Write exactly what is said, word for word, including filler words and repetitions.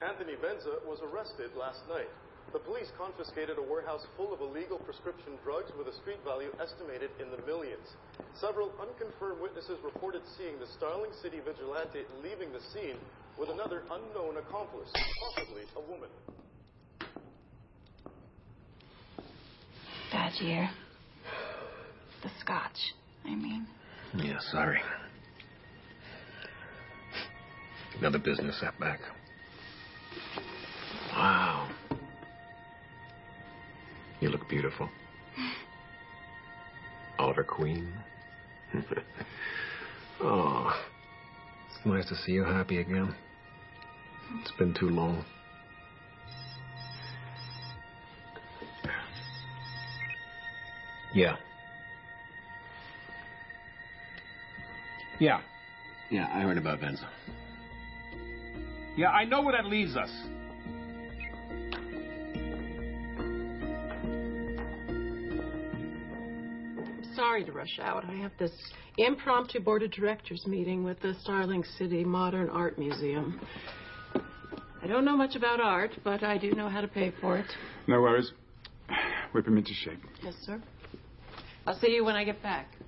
Anthony Venza was arrested last night. The police confiscated a warehouse full of illegal prescription drugs with a street value estimated in the millions. Several unconfirmed witnesses reported seeing the Starling City vigilante leaving the scene with another unknown accomplice, possibly a woman. Bad year. The scotch, I mean. Yeah, sorry. Another business setback. Wow. You look beautiful. Oliver Queen. Oh, it's nice to see you happy again. It's been too long. Yeah. Yeah. Yeah, I heard about Venza. Yeah, I know where that leaves us. Sorry to rush out. I have this impromptu board of directors meeting with the Starling City Modern Art Museum. I don't know much about art, but I do know how to pay for it. No worries. Whip him into shape. Yes, sir. I'll see you when I get back.